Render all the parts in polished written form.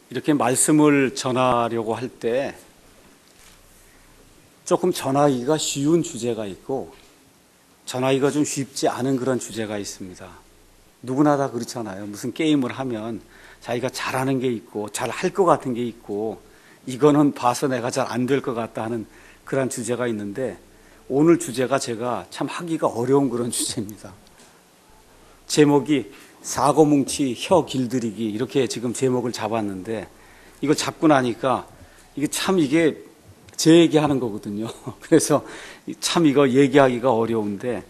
이렇게 말씀을 전하려고 할 때 조금 전하기가 쉬운 주제가 있고 전하기가 좀 쉽지 않은 그런 주제가 있습니다. 누구나 다 그렇잖아요. 무슨 게임을 하면 자기가 잘하는 게 있고 잘 할 것 같은 게 있고 이거는 봐서 내가 잘 안 될 것 같다 하는 그런 주제가 있는데 오늘 주제가 제가 참 하기가 어려운 그런 주제입니다. 제목이 사고뭉치 혀 길들이기 이렇게 지금 제목을 잡았는데 이거 잡고 나니까 이게 제 얘기하는 거거든요. 그래서 참 이거 얘기하기가 어려운데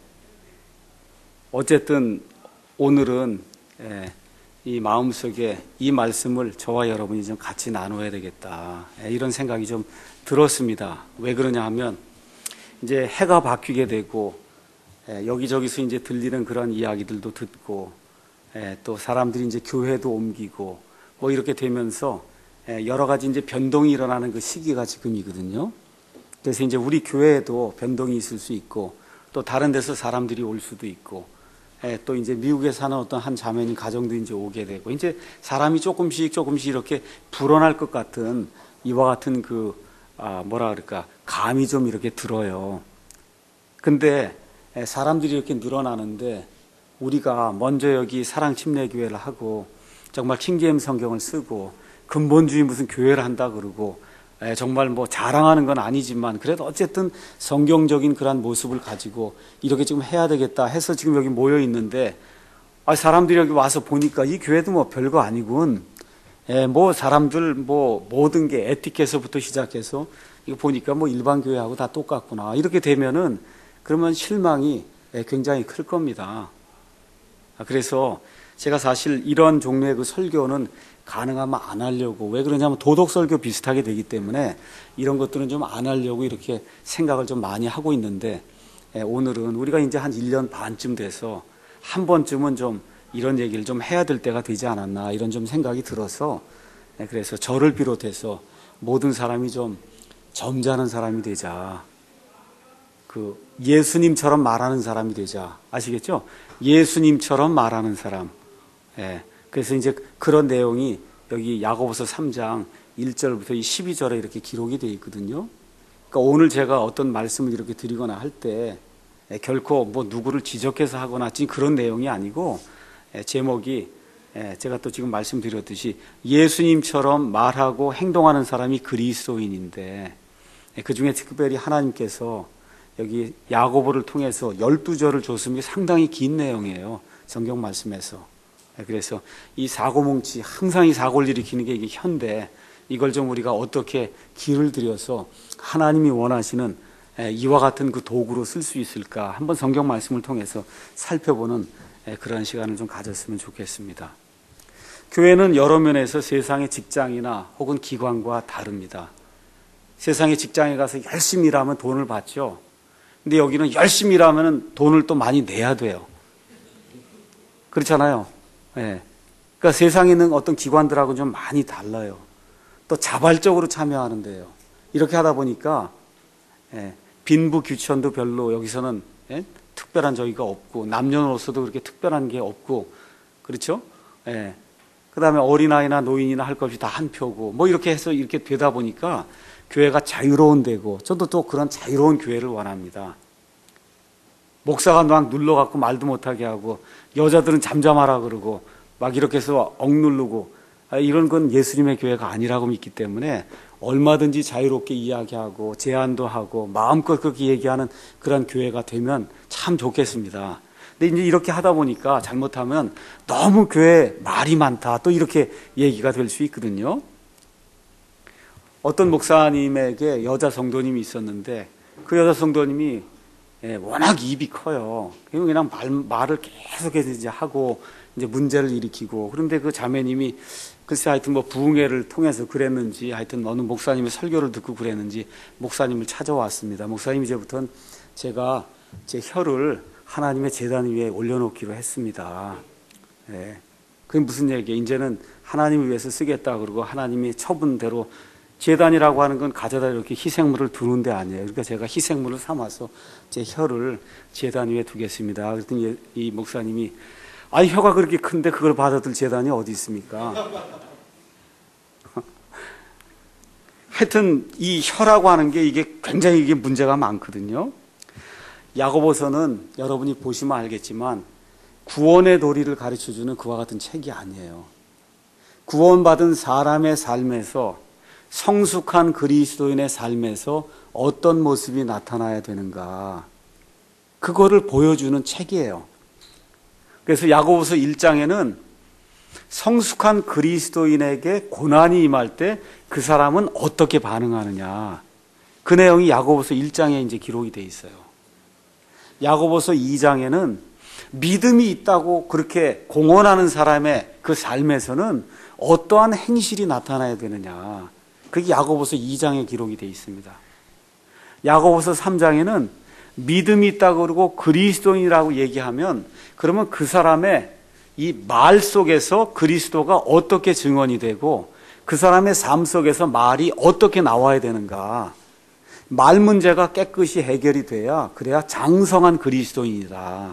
어쨌든 오늘은 이 마음속에 이 말씀을 저와 여러분이 좀 같이 나눠야 되겠다 이런 생각이 좀 들었습니다. 왜 그러냐 하면 이제 해가 바뀌게 되고 여기저기서 이제 들리는 그런 이야기들도 듣고 또 사람들이 이제 교회도 옮기고 뭐 이렇게 되면서 여러 가지 이제 변동이 일어나는 그 시기가 지금이거든요. 그래서 이제 우리 교회에도 변동이 있을 수 있고 또 다른 데서 사람들이 올 수도 있고 또 이제 미국에 사는 어떤 한 자매님 가정도 이제 오게 되고 이제 사람이 조금씩 이렇게 불어날 것 같은 이와 같은 감이 좀 이렇게 들어요. 근데 사람들이 이렇게 늘어나는데 우리가 먼저 여기 사랑침례교회를 하고 정말 킹제임 성경을 쓰고 근본주의 무슨 교회를 한다 그러고 정말 뭐 자랑하는 건 아니지만 그래도 어쨌든 성경적인 그런 모습을 가지고 이렇게 지금 해야 되겠다 해서 지금 여기 모여 있는데 사람들이 여기 와서 보니까 이 교회도 뭐 별거 아니군. 뭐 사람들 뭐 모든 게 에티켓에서부터 시작해서 이거 보니까 뭐 일반 교회하고 다 똑같구나. 이렇게 되면은 그러면 실망이 굉장히 클 겁니다. 그래서 제가 사실 이런 종류의 그 설교는 가능하면 안 하려고, 왜 그러냐면 도덕설교 비슷하게 되기 때문에 이런 것들은 좀 안 하려고 이렇게 생각을 좀 많이 하고 있는데 오늘은 우리가 이제 한 1년 반쯤 돼서 한 번쯤은 좀 이런 얘기를 좀 해야 될 때가 되지 않았나 이런 좀 생각이 들어서 그래서 저를 비롯해서 모든 사람이 좀 점잖은 사람이 되자. 예수님처럼 말하는 사람이 되자. 아시겠죠? 예수님처럼 말하는 사람. 그래서 이제 그런 내용이 여기 야고보서 3장 1절부터 12절에 이렇게 기록이 되어 있거든요. 그러니까 오늘 제가 어떤 말씀을 이렇게 드리거나 할 때 결코 뭐 누구를 지적해서 하거나 지금 그런 내용이 아니고 제목이 제가 또 지금 말씀드렸듯이 예수님처럼 말하고 행동하는 사람이 그리스도인인데 그 중에 특별히 하나님께서 여기 야고보를 통해서 12절을 줬으면 이게 상당히 긴 내용이에요. 성경 말씀에서. 그래서 이 사고뭉치, 항상 이 사고를 일으키는 게 이게 혀인데 이걸 좀 우리가 어떻게 길을 들여서 하나님이 원하시는 이와 같은 그 도구로 쓸 수 있을까 한번 성경 말씀을 통해서 살펴보는 그런 시간을 좀 가졌으면 좋겠습니다. 교회는 여러 면에서 세상의 직장이나 혹은 기관과 다릅니다. 세상의 직장에 가서 열심히 일하면 돈을 받죠. 근데 여기는 열심히 일하면 돈을 또 많이 내야 돼요. 그렇잖아요. 그러니까 세상에 있는 어떤 기관들하고는 좀 많이 달라요. 또 자발적으로 참여하는데요. 이렇게 하다 보니까 빈부귀천도 별로 여기서는 특별한 저기가 없고 남녀노소도 그렇게 특별한 게 없고 그렇죠? 그 다음에 어린아이나 노인이나 할 것 없이 다 한 표고 뭐 이렇게 해서 이렇게 되다 보니까 교회가 자유로운 데고 저도 또 그런 자유로운 교회를 원합니다. 목사가 막 눌러갖고 말도 못하게 하고 여자들은 잠잠하라 그러고 막 이렇게 해서 억누르고 이런 건 예수님의 교회가 아니라고 믿기 때문에 얼마든지 자유롭게 이야기하고 제안도 하고 마음껏 그렇게 얘기하는 그런 교회가 되면 참 좋겠습니다. 근데 이제 이렇게 하다 보니까 잘못하면 너무 교회 말이 많다 또 이렇게 얘기가 될 수 있거든요. 어떤 목사님에게 여자 성도님이 있었는데 그 여자 성도님이 워낙 입이 커요. 그냥 말을 계속해서 이제 하고 이제 문제를 일으키고 그런데 그 자매님이 글쎄 하여튼 뭐 부흥회를 통해서 그랬는지 하여튼 어느 목사님의 설교를 듣고 그랬는지 목사님을 찾아왔습니다. 목사님 이제부터는 제가 제 혀를 하나님의 제단 위에 올려놓기로 했습니다. 그게 무슨 얘기예요? 이제는 하나님을 위해서 쓰겠다 그러고 하나님이 처분대로 제단이라고 하는 건 가져다 이렇게 희생물을 두는 데 아니에요. 그러니까 제가 희생물을 삼아서 제 혀를 제단 위에 두겠습니다. 그랬더니 이 목사님이 혀가 그렇게 큰데 그걸 받아들 제단이 어디 있습니까? 하여튼 이 혀라고 하는 게 이게 굉장히 이게 문제가 많거든요. 야고보서는 여러분이 보시면 알겠지만 구원의 도리를 가르쳐주는 그와 같은 책이 아니에요. 구원받은 사람의 삶에서, 성숙한 그리스도인의 삶에서 어떤 모습이 나타나야 되는가, 그거를 보여주는 책이에요. 그래서 야고보서 1장에는 성숙한 그리스도인에게 고난이 임할 때 그 사람은 어떻게 반응하느냐, 그 내용이 야고보서 1장에 이제 기록이 돼 있어요. 야고보서 2장에는 믿음이 있다고 그렇게 공언하는 사람의 그 삶에서는 어떠한 행실이 나타나야 되느냐, 그게 야고보서 2장에 기록이 돼 있습니다. 야고보서 3장에는 믿음이 있다고 그러고 그리스도인이라고 얘기하면 그러면 그 사람의 이 말 속에서 그리스도가 어떻게 증언이 되고 그 사람의 삶 속에서 말이 어떻게 나와야 되는가, 말 문제가 깨끗이 해결이 돼야, 그래야 장성한 그리스도인이다.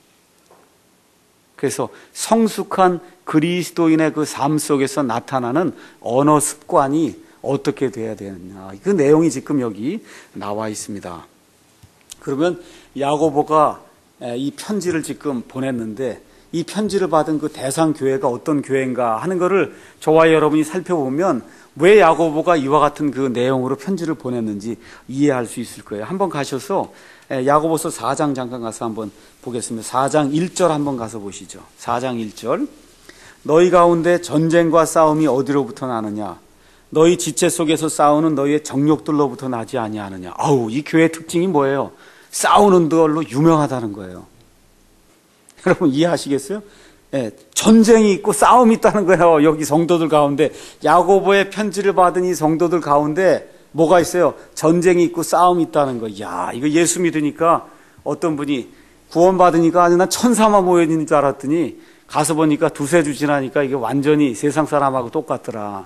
그래서 성숙한 그리스도인의 그 삶 속에서 나타나는 언어 습관이 어떻게 돼야 되느냐, 그 내용이 지금 여기 나와 있습니다. 그러면 야고보가 이 편지를 지금 보냈는데 이 편지를 받은 그 대상 교회가 어떤 교회인가 하는 것을 저와 여러분이 살펴보면 왜 야고보가 이와 같은 그 내용으로 편지를 보냈는지 이해할 수 있을 거예요. 한번 가셔서 야고보서 4장 잠깐 가서 한번 보겠습니다. 4장 1절 한번 가서 보시죠. 4장 1절. 너희 가운데 전쟁과 싸움이 어디로부터 나느냐? 너희 지체 속에서 싸우는 너희의 정욕들로부터 나지 아니하느냐? 아우, 이 교회의 특징이 뭐예요? 싸우는 걸로 유명하다는 거예요. 여러분 이해하시겠어요? 전쟁이 있고 싸움이 있다는 거예요. 여기 성도들 가운데, 야고보의 편지를 받은 이 성도들 가운데 뭐가 있어요? 전쟁이 있고 싸움이 있다는 거. 야, 이거 예수 믿으니까 어떤 분이 구원받으니까 아주 난 천사만 모여 있는 줄 알았더니 가서 보니까 두세 주 지나니까 이게 완전히 세상 사람하고 똑같더라.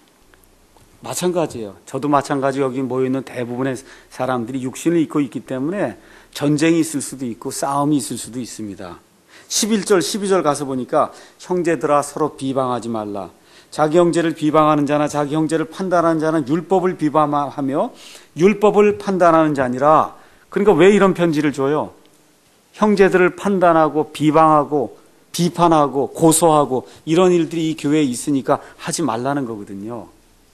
마찬가지예요. 저도 마찬가지. 여기 모여있는 대부분의 사람들이 육신을 입고 있기 때문에 전쟁이 있을 수도 있고 싸움이 있을 수도 있습니다. 11절 12절 가서 보니까 형제들아 서로 비방하지 말라. 자기 형제를 비방하는 자나 자기 형제를 판단하는 자는 율법을 비방하며 율법을 판단하는 자니라. 그러니까 왜 이런 편지를 줘요? 형제들을 판단하고 비방하고 비판하고 고소하고 이런 일들이 이 교회에 있으니까 하지 말라는 거거든요.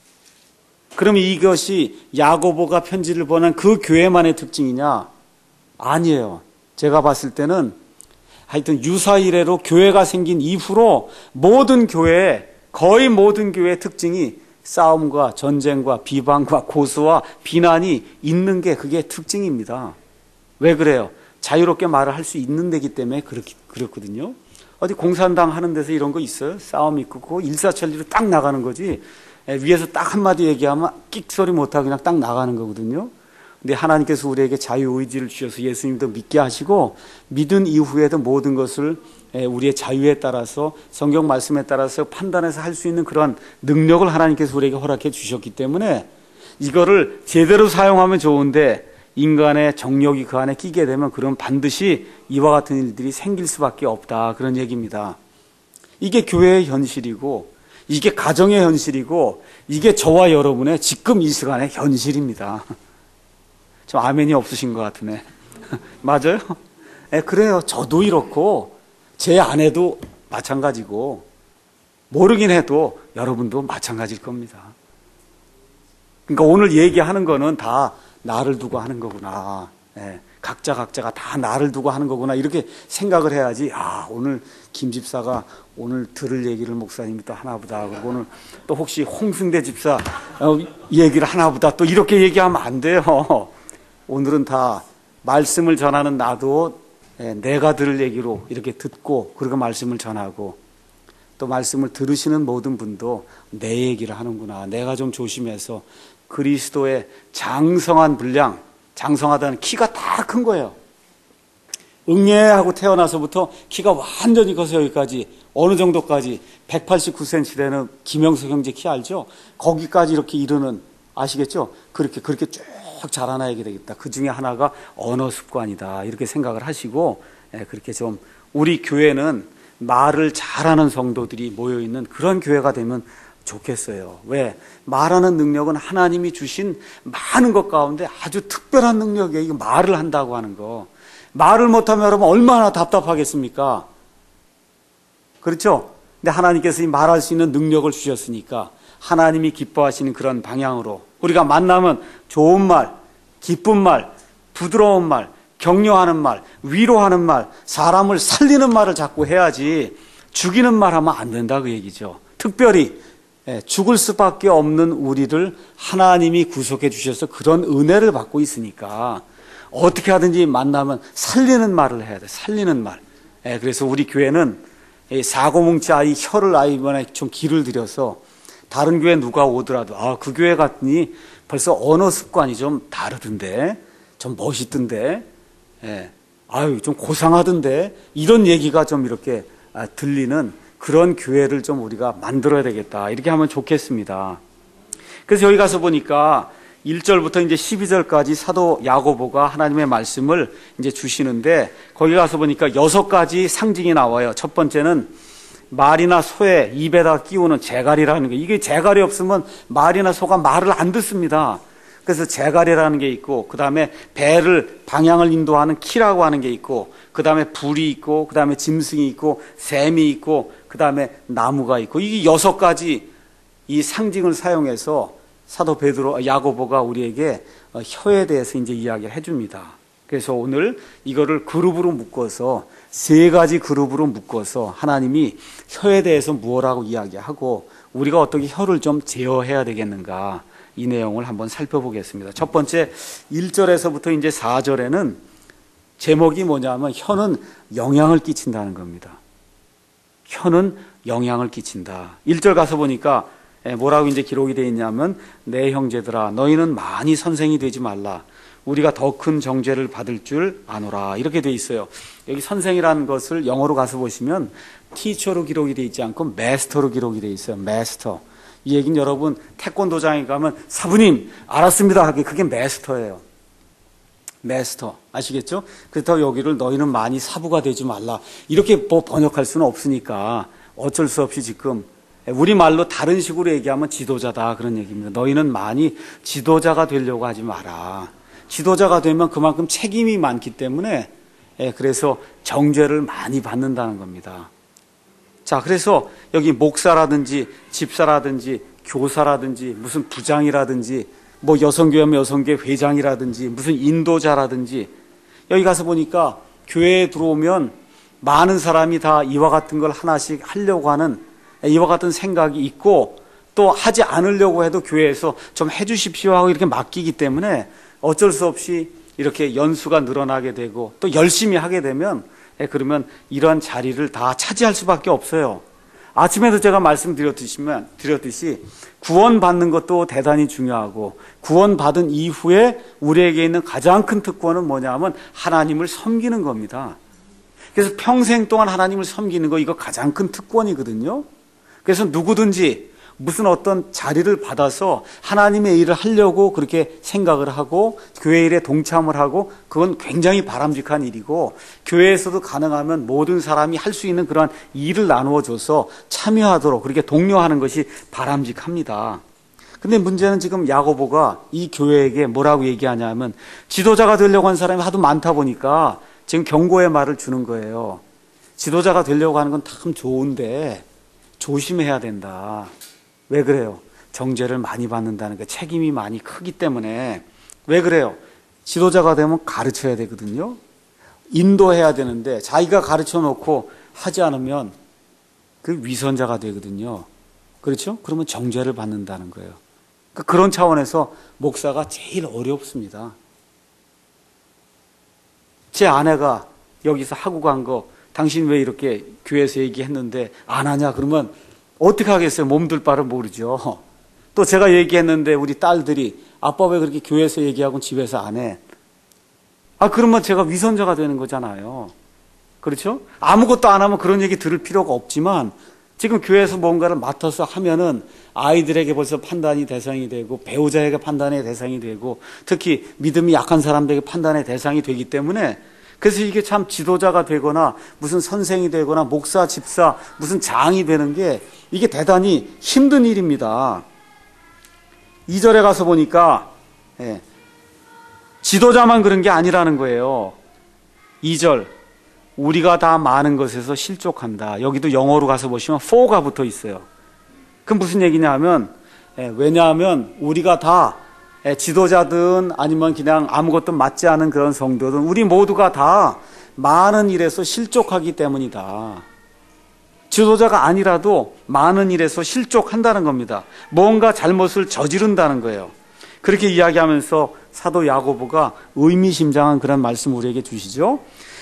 그러면 이것이 야고보가 편지를 보낸 그 교회만의 특징이냐? 아니에요. 제가 봤을 때는 하여튼 유사 이래로 교회가 생긴 이후로 모든 교회, 거의 모든 교회의 특징이 싸움과 전쟁과 비방과 고소와 비난이 있는 게 그게 특징입니다. 왜 그래요? 자유롭게 말을 할 수 있는 데기 때문에 그렇거든요. 어디 공산당 하는 데서 이런 거 있어요? 싸움 있고 그거 일사천리로 딱 나가는 거지. 위에서 딱 한마디 얘기하면 끽소리 못하고 그냥 딱 나가는 거거든요. 근데 하나님께서 우리에게 자유의지를 주셔서 예수님도 믿게 하시고 믿은 이후에도 모든 것을 우리의 자유에 따라서 성경 말씀에 따라서 판단해서 할 수 있는 그런 능력을 하나님께서 우리에게 허락해 주셨기 때문에 이거를 제대로 사용하면 좋은데 인간의 정욕이 그 안에 끼게 되면 그럼 반드시 이와 같은 일들이 생길 수밖에 없다, 그런 얘기입니다. 이게 교회의 현실이고 이게 가정의 현실이고 이게 저와 여러분의 지금 이 시간의 현실입니다. 좀 아멘이 없으신 것 같으네. 맞아요? 그래요. 저도 이렇고 제 아내도 마찬가지고 모르긴 해도 여러분도 마찬가지일 겁니다. 그러니까 오늘 얘기하는 거는 다 나를 두고 하는 거구나. 각자가 다 나를 두고 하는 거구나, 이렇게 생각을 해야지. 아, 오늘 김 집사가 오늘 들을 얘기를 목사님이 또 하나보다, 그리고 오늘 또 혹시 홍승대 집사 얘기를 하나보다, 또 이렇게 얘기하면 안 돼요. 오늘은 다 말씀을 전하는 나도 내가 들을 얘기로 이렇게 듣고 그리고 말씀을 전하고, 또 말씀을 들으시는 모든 분도 내 얘기를 하는구나, 내가 좀 조심해서 그리스도의 장성한 분량, 장성하다는 키가 다 큰 거예요. 응애하고 태어나서부터 키가 완전히 커서 여기까지 어느 정도까지 189cm 되는 김영석 형제 키 알죠? 거기까지 이렇게 이르는, 아시겠죠? 그렇게 쭉 자라나야 되겠다. 그 중에 하나가 언어 습관이다, 이렇게 생각을 하시고, 그렇게 좀 우리 교회는 말을 잘하는 성도들이 모여있는 그런 교회가 되면 좋겠어요. 왜? 말하는 능력은 하나님이 주신 많은 것 가운데 아주 특별한 능력이에요. 이거 말을 한다고 하는 거. 말을 못하면 여러분 얼마나 답답하겠습니까? 그렇죠? 근데 하나님께서 이 말할 수 있는 능력을 주셨으니까 하나님이 기뻐하시는 그런 방향으로 우리가 만나면 좋은 말, 기쁜 말, 부드러운 말, 격려하는 말, 위로하는 말, 사람을 살리는 말을 자꾸 해야지 죽이는 말 하면 안 된다 그 얘기죠. 특별히 죽을 수밖에 없는 우리를 하나님이 구속해 주셔서 그런 은혜를 받고 있으니까 어떻게 하든지 만나면 살리는 말을 해야 돼. 살리는 말. 그래서 우리 교회는 사고뭉치 아이 혀를 이번에 좀 기를 들여서 다른 교회 누가 오더라도 그 교회 갔더니 벌써 언어 습관이 좀 다르던데, 좀 멋있던데, 좀 고상하던데 이런 얘기가 좀 이렇게 들리는 그런 교회를 좀 우리가 만들어야 되겠다. 이렇게 하면 좋겠습니다. 그래서 여기 가서 보니까 1절부터 이제 12절까지 사도 야고보가 하나님의 말씀을 이제 주시는데 거기 가서 보니까 6가지 상징이 나와요. 첫 번째는 말이나 소의 입에다 끼우는 재갈이라는 거. 이게 재갈이 없으면 말이나 소가 말을 안 듣습니다. 그래서 재갈이라는 게 있고, 그 다음에 배를 방향을 인도하는 키라고 하는 게 있고, 그 다음에 불이 있고, 그 다음에 짐승이 있고, 샘이 있고, 그 다음에 나무가 있고, 이 6가지 이 상징을 사용해서 사도 야고보가 우리에게 혀에 대해서 이제 이야기를 해줍니다. 그래서 오늘 이거를 그룹으로 묶어서 3가지 그룹으로 묶어서 하나님이 혀에 대해서 무엇라고 이야기하고 우리가 어떻게 혀를 좀 제어해야 되겠는가 이 내용을 한번 살펴보겠습니다. 첫 번째 1절에서부터 이제 4절에는 제목이 뭐냐면 혀는 영향을 끼친다는 겁니다. 혀는 영향을 끼친다. 1절 가서 보니까 뭐라고 이제 기록이 되어 있냐면 내 형제들아 너희는 많이 선생이 되지 말라. 우리가 더 큰 정죄를 받을 줄 아노라. 이렇게 되어 있어요. 여기 선생이라는 것을 영어로 가서 보시면 티처로 기록이 되어 있지 않고 마스터로 기록이 되어 있어요. 마스터. 이 얘기는 여러분 태권도장에 가면 사부님 알았습니다 하게 그게 마스터예요. 마스터. 아시겠죠? 그렇다고 여기를 너희는 많이 사부가 되지 말라. 이렇게 뭐 번역할 수는 없으니까 어쩔 수 없이 지금 우리말로 다른 식으로 얘기하면 지도자다 그런 얘기입니다. 너희는 많이 지도자가 되려고 하지 마라. 지도자가 되면 그만큼 책임이 많기 때문에 그래서 정죄를 많이 받는다는 겁니다. 자, 그래서 여기 목사라든지 집사라든지 교사라든지 무슨 부장이라든지 뭐 여성교회면 여성교회 회장이라든지 무슨 인도자라든지 여기 가서 보니까 교회에 들어오면 많은 사람이 다 이와 같은 걸 하나씩 하려고 하는 이와 같은 생각이 있고 또 하지 않으려고 해도 교회에서 좀 해주십시오 하고 이렇게 맡기기 때문에 어쩔 수 없이 이렇게 연수가 늘어나게 되고 또 열심히 하게 되면 그러면 이러한 자리를 다 차지할 수밖에 없어요. 아침에도 제가 말씀드렸듯이 구원받는 것도 대단히 중요하고 구원받은 이후에 우리에게 있는 가장 큰 특권은 뭐냐면 하나님을 섬기는 겁니다. 그래서 평생 동안 하나님을 섬기는 거 이거 가장 큰 특권이거든요. 그래서 누구든지 무슨 어떤 자리를 받아서 하나님의 일을 하려고 그렇게 생각을 하고 교회 일에 동참을 하고 그건 굉장히 바람직한 일이고 교회에서도 가능하면 모든 사람이 할 수 있는 그러한 일을 나누어줘서 참여하도록 그렇게 독려하는 것이 바람직합니다. 근데 문제는 지금 야고보가 이 교회에게 뭐라고 얘기하냐면 지도자가 되려고 하는 사람이 하도 많다 보니까 지금 경고의 말을 주는 거예요. 지도자가 되려고 하는 건 참 좋은데 조심해야 된다. 왜 그래요? 정죄를 많이 받는다는 게 책임이 많이 크기 때문에. 왜 그래요? 지도자가 되면 가르쳐야 되거든요. 인도해야 되는데 자기가 가르쳐 놓고 하지 않으면 그 위선자가 되거든요. 그렇죠? 그러면 정죄를 받는다는 거예요. 그런 차원에서 목사가 제일 어렵습니다. 제 아내가 여기서 하고 간 거 당신 왜 이렇게 교회에서 얘기했는데 안 하냐 그러면 어떻게 하겠어요? 몸둘 바를 모르죠. 또 제가 얘기했는데 우리 딸들이 아빠 왜 그렇게 교회에서 얘기하고 집에서 안 해? 그러면 제가 위선자가 되는 거잖아요. 그렇죠? 아무것도 안 하면 그런 얘기 들을 필요가 없지만 지금 교회에서 뭔가를 맡아서 하면은 아이들에게 벌써 판단이 대상이 되고 배우자에게 판단의 대상이 되고 특히 믿음이 약한 사람들에게 판단의 대상이 되기 때문에 그래서 이게 참 지도자가 되거나 무슨 선생이 되거나 목사, 집사, 무슨 장이 되는 게 이게 대단히 힘든 일입니다. 2절에 가서 보니까 지도자만 그런 게 아니라는 거예요. 2절, 우리가 다 많은 것에서 실족한다. 여기도 영어로 가서 보시면 for가 붙어 있어요. 그럼 무슨 얘기냐 하면, 왜냐하면 우리가 다 지도자든 아니면 그냥 아무것도 맞지 않은 그런 성도든 우리 모두가 다 많은 일에서 실족하기 때문이다. 지도자가 아니라도 많은 일에서 실족한다는 겁니다. 뭔가 잘못을 저지른다는 거예요. 그렇게 이야기하면서 사도 야고보가 의미심장한 그런 말씀 우리에게 주시죠.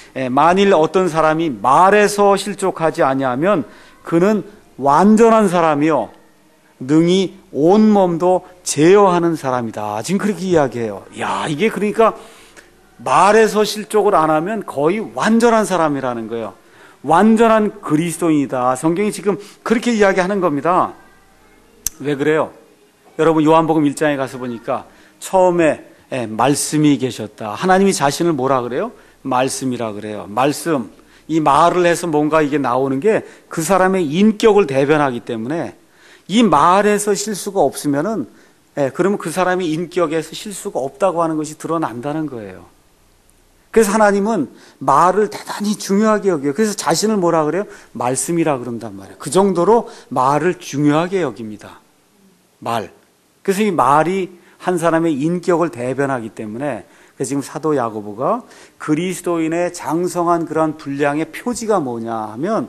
만일 어떤 사람이 말에서 실족하지 아니하면 그는 완전한 사람이요 능히 온 몸도 제어하는 사람이다. 지금 그렇게 이야기해요. 야, 이게 그러니까 말에서 실족을 안 하면 거의 완전한 사람이라는 거예요. 완전한 그리스도인이다. 성경이 지금 그렇게 이야기하는 겁니다. 왜 그래요? 여러분 요한복음 1장에 가서 보니까 처음에 말씀이 계셨다. 하나님이 자신을 뭐라 그래요? 말씀이라 그래요. 말씀. 이 말을 해서 뭔가 이게 나오는 게 그 사람의 인격을 대변하기 때문에 이 말에서 실수가 없으면은 그러면 그 사람이 인격에서 실수가 없다고 하는 것이 드러난다는 거예요. 그래서 하나님은 말을 대단히 중요하게 여겨요. 그래서 자신을 뭐라 그래요? 말씀이라 그런단 말이에요. 그 정도로 말을 중요하게 여깁니다. 말. 그래서 이 말이 한 사람의 인격을 대변하기 때문에 그래서 지금 사도 야고보가 그리스도인의 장성한 그런 분량의 표지가 뭐냐 하면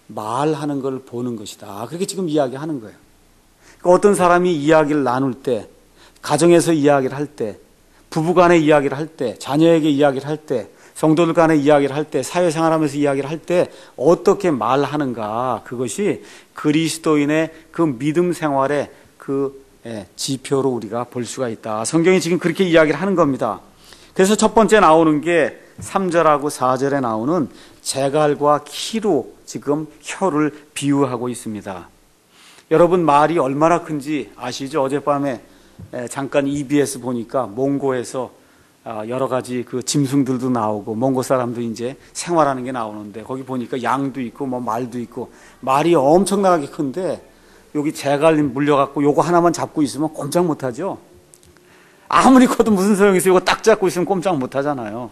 말하는 걸 보는 것이다. 그렇게 지금 이야기하는 거예요. 그러니까 어떤 사람이 이야기를 나눌 때, 가정에서 이야기를 할 때, 부부간의 이야기를 할 때, 자녀에게 이야기를 할 때, 성도들 간의 이야기를 할 때, 사회생활하면서 이야기를 할 때 어떻게 말하는가, 그것이 그리스도인의 그 믿음 생활의 그 지표로 우리가 볼 수가 있다. 성경이 지금 그렇게 이야기를 하는 겁니다. 그래서 첫 번째 나오는 게 3절하고 4절에 나오는 재갈과 키로 지금 혀를 비유하고 있습니다. 여러분 말이 얼마나 큰지 아시죠? 어젯밤에 잠깐 EBS 보니까 몽고에서 여러 가지 그 짐승들도 나오고 몽고 사람도 이제 생활하는 게 나오는데 거기 보니까 양도 있고 뭐 말도 있고 말이 엄청나게 큰데 여기 재갈이 물려갖고 요거 하나만 잡고 있으면 꼼짝 못하죠. 아무리 커도 무슨 소용이 있어요. 이거 딱 잡고 있으면 꼼짝 못하잖아요.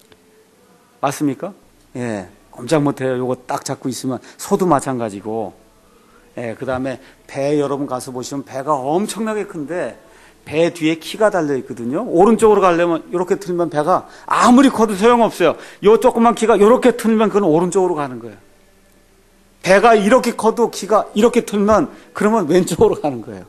맞습니까? 예, 꼼짝 못해요. 요거 딱 잡고 있으면 소도 마찬가지고. 예, 그 다음에 배 여러분 가서 보시면 배가 엄청나게 큰데 배 뒤에 키가 달려 있거든요. 오른쪽으로 가려면 이렇게 틀면 배가 아무리 커도 소용없어요. 요 조그만 키가 이렇게 틀면 그건 오른쪽으로 가는 거예요. 배가 이렇게 커도 키가 이렇게 틀면 그러면 왼쪽으로 가는 거예요.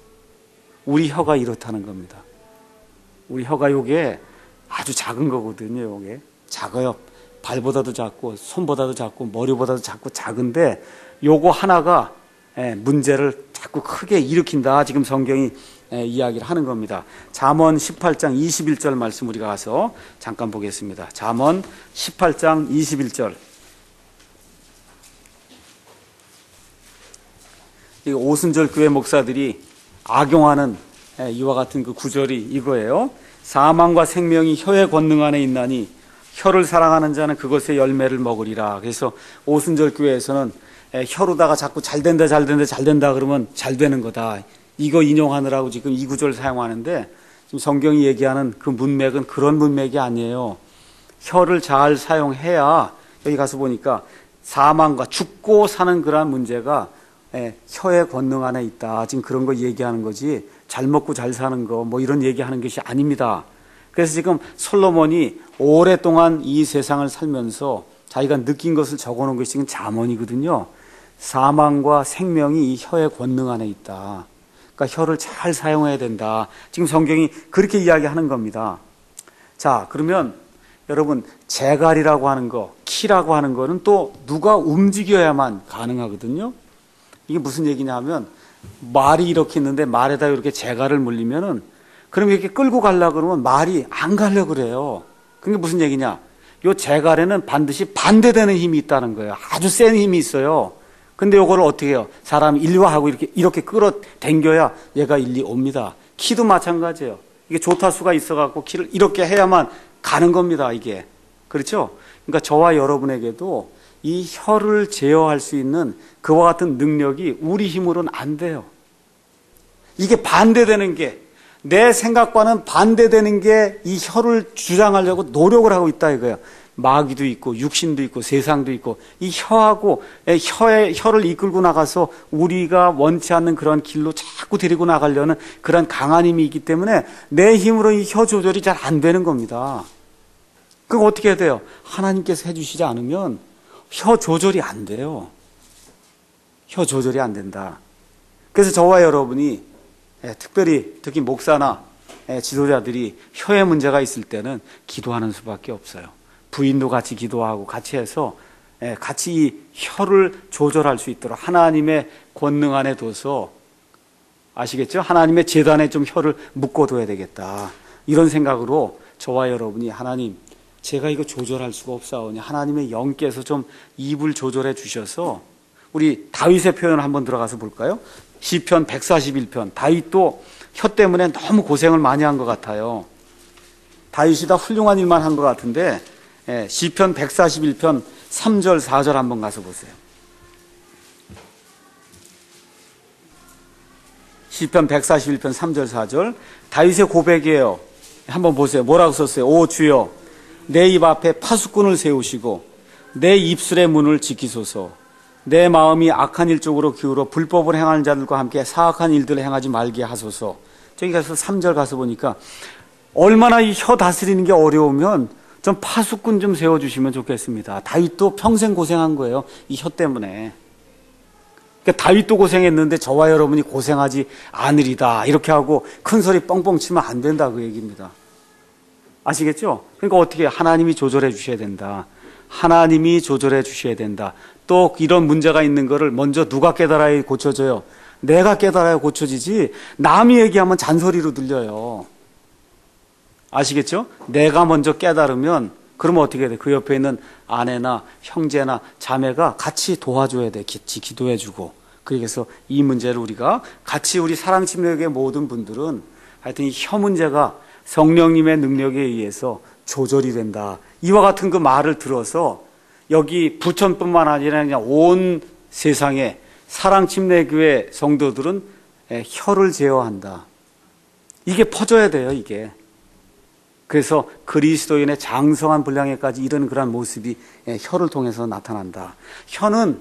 우리 혀가 이렇다는 겁니다. 우리 혀가 요게 아주 작은 거거든요. 요게 작아요. 발보다도 작고 손보다도 작고 머리보다도 작고 작은데 요거 하나가 문제를 자꾸 크게 일으킨다. 지금 성경이 이야기를 하는 겁니다. 잠언 18장 21절 말씀 우리가 가서 잠깐 보겠습니다. 잠언 18장 21절. 이 오순절 교회 목사들이 악용하는 이와 같은 그 구절이 이거예요. 사망과 생명이 혀의 권능 안에 있나니 혀를 사랑하는 자는 그것의 열매를 먹으리라. 그래서 오순절 교회에서는 혀로다가 자꾸 잘 된다 그러면 잘 되는 거다. 이거 인용하느라고 지금 이 구절 사용하는데 지금 성경이 얘기하는 그 문맥은 그런 문맥이 아니에요. 혀를 잘 사용해야 여기 가서 보니까 사망과 죽고 사는 그러한 문제가 혀의 권능 안에 있다. 지금 그런 거 얘기하는 거지 잘 먹고 잘 사는 거 뭐 이런 얘기하는 것이 아닙니다. 그래서 지금 솔로몬이 오랫동안 이 세상을 살면서 자기가 느낀 것을 적어놓은 것이 지금 잠언이거든요. 사망과 생명이 이 혀의 권능 안에 있다. 그러니까 혀를 잘 사용해야 된다. 지금 성경이 그렇게 이야기하는 겁니다. 자, 그러면 여러분 재갈이라고 하는 거, 키라고 하는 거는 또 누가 움직여야만 가능하거든요. 이게 무슨 얘기냐 하면 말이 이렇게 있는데 말에다 이렇게 재갈을 물리면은 그럼 이렇게 끌고 가려고 그러면 말이 안 가려고 그래요. 그게 무슨 얘기냐? 요 재갈에는 반드시 반대되는 힘이 있다는 거예요. 아주 센 힘이 있어요. 근데 요거를 어떻게 해요? 사람이 일화하고 이렇게 끌어당겨야 얘가 일리 옵니다. 키도 마찬가지예요. 이게 조타수가 있어갖고 키를 이렇게 해야만 가는 겁니다, 이게. 그렇죠? 그러니까 저와 여러분에게도 이 혀를 제어할 수 있는 그와 같은 능력이 우리 힘으로는 안 돼요. 이게 반대되는 게, 내 생각과는 반대되는 게 이 혀를 주장하려고 노력을 하고 있다 이거예요. 마귀도 있고 육신도 있고 세상도 있고 이 혀하고 혀를 이끌고 나가서 우리가 원치 않는 그런 길로 자꾸 데리고 나가려는 그런 강한 힘이 있기 때문에 내 힘으로 이 혀 조절이 잘 안 되는 겁니다. 그럼 어떻게 해야 돼요? 하나님께서 해주시지 않으면 혀 조절이 안 돼요. 혀 조절이 안 된다. 그래서 저와 여러분이 특히 목사나 지도자들이 혀에 문제가 있을 때는 기도하는 수밖에 없어요. 부인도 같이 기도하고 같이 해서 같이 이 혀를 조절할 수 있도록 하나님의 권능 안에 둬서, 아시겠죠? 하나님의 제단에 좀 혀를 묶어둬야 되겠다. 이런 생각으로 저와 여러분이 하나님, 제가 이거 조절할 수가 없사오니 하나님의 영께서 좀 입을 조절해 주셔서, 우리 다윗의 표현을 한번 들어가서 볼까요? 시편 141편. 다윗도 혀 때문에 너무 고생을 많이 한 것 같아요. 다윗이 다 훌륭한 일만 한 것 같은데, 시편 141편 3절 4절 한번 가서 보세요. 시편 141편 3절 4절 다윗의 고백이에요. 한번 보세요. 뭐라고 썼어요? 오 주여, 내 입 앞에 파수꾼을 세우시고 내 입술의 문을 지키소서. 내 마음이 악한 일 쪽으로 기울어 불법을 행하는 자들과 함께 사악한 일들을 행하지 말게 하소서. 저기 가서 3절 가서 보니까 얼마나 이 혀 다스리는 게 어려우면 좀 파수꾼 좀 세워주시면 좋겠습니다. 다윗도 평생 고생한 거예요. 이 혀 때문에. 그러니까 다윗도 고생했는데 저와 여러분이 고생하지 않으리다 이렇게 하고 큰 소리 뻥뻥 치면 안 된다 그 얘기입니다. 아시겠죠? 그러니까 어떻게 하나님이 조절해 주셔야 된다. 하나님이 조절해 주셔야 된다. 또 이런 문제가 있는 거를 먼저 누가 깨달아야 고쳐져요? 내가 깨달아야 고쳐지지 남이 얘기하면 잔소리로 들려요. 아시겠죠? 내가 먼저 깨달으면 그러면 어떻게 돼? 그 옆에 있는 아내나 형제나 자매가 같이 도와줘야 돼. 같이 기도해주고. 그래서 이 문제를 우리가 같이 우리 사랑침례교회 모든 분들은 하여튼 이 혀 문제가 성령님의 능력에 의해서 조절이 된다. 이와 같은 그 말을 들어서 여기 부천뿐만 아니라 그냥 온 세상에 사랑침례교회 성도들은 혀를 제어한다. 이게 퍼져야 돼요, 이게. 그래서 그리스도인의 장성한 분량에까지 이르는 그러한 모습이 혀를 통해서 나타난다. 혀는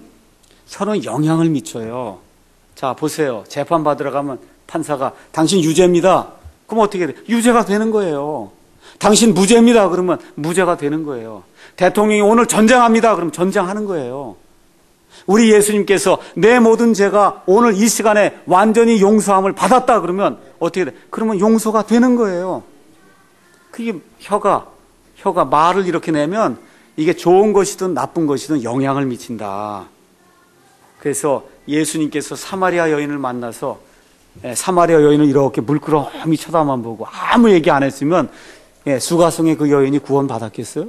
영향을 미쳐요. 자, 보세요. 재판 받으러 가면 판사가 당신 유죄입니다. 그럼 어떻게 돼? 유죄가 되는 거예요. 당신 무죄입니다. 그러면 무죄가 되는 거예요. 대통령이 오늘 전쟁합니다. 그럼 전쟁하는 거예요. 우리 예수님께서 내 모든 죄가 오늘 이 시간에 완전히 용서함을 받았다. 그러면 어떻게 돼? 그러면 용서가 되는 거예요. 그게 혀가 말을 이렇게 내면 이게 좋은 것이든 나쁜 것이든 영향을 미친다. 그래서 예수님께서 사마리아 여인을 만나서 사마리아 여인을 이렇게 물끄러미 쳐다만 보고 아무 얘기 안 했으면 수가성의 그 여인이 구원 받았겠어요?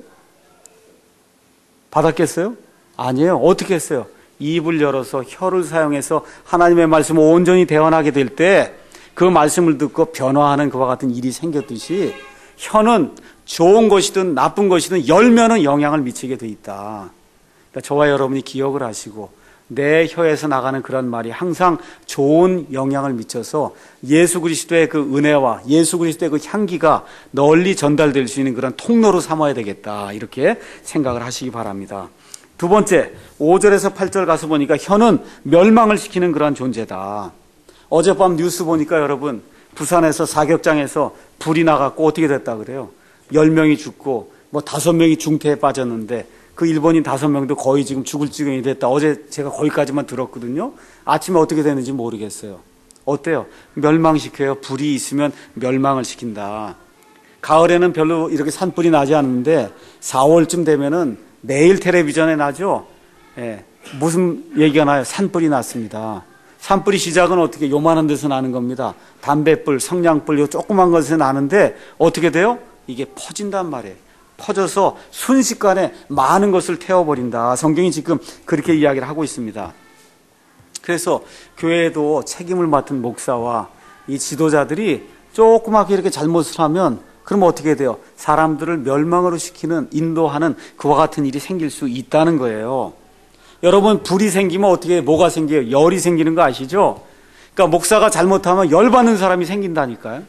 받았겠어요? 아니에요. 어떻게 했어요? 입을 열어서 혀를 사용해서 하나님의 말씀을 온전히 대언하게 될 때 그 말씀을 듣고 변화하는 그와 같은 일이 생겼듯이 혀는 좋은 것이든 나쁜 것이든 열면은 영향을 미치게 돼 있다. 그러니까 저와 여러분이 기억을 하시고 내 혀에서 나가는 그런 말이 항상 좋은 영향을 미쳐서 예수 그리스도의 그 은혜와 예수 그리스도의 그 향기가 널리 전달될 수 있는 그런 통로로 삼아야 되겠다. 이렇게 생각을 하시기 바랍니다. 두 번째, 5절에서 8절 가서 보니까 혀는 멸망을 시키는 그런 존재다. 어젯밤 뉴스 보니까 여러분 부산에서 사격장에서 불이 나갔고 어떻게 됐다 그래요? 10명이 죽고 5명이 중태에 빠졌는데 그 일본인 5명도 거의 지금 죽을 지경이 됐다. 어제 제가 거기까지만 들었거든요. 아침에 어떻게 되는지 모르겠어요. 어때요? 멸망시켜요. 불이 있으면 멸망을 시킨다. 가을에는 별로 이렇게 산불이 나지 않는데 4월쯤 되면은 매일 텔레비전에 나죠. 무슨 얘기가 나요? 산불이 났습니다. 산불이 시작은 어떻게 요만한 데서 나는 겁니다. 담뱃불, 성냥불, 요 조그만 것에서 나는데 어떻게 돼요? 이게 퍼진단 말이에요. 퍼져서 순식간에 많은 것을 태워버린다. 성경이 지금 그렇게 이야기를 하고 있습니다. 그래서 교회에도 책임을 맡은 목사와 이 지도자들이 조그맣게 이렇게 잘못을 하면 그러면 어떻게 돼요? 사람들을 멸망으로 시키는, 인도하는 그와 같은 일이 생길 수 있다는 거예요. 여러분, 불이 생기면 어떻게, 뭐가 생겨요? 열이 생기는 거 아시죠? 그러니까 목사가 잘못하면 열받는 사람이 생긴다니까요.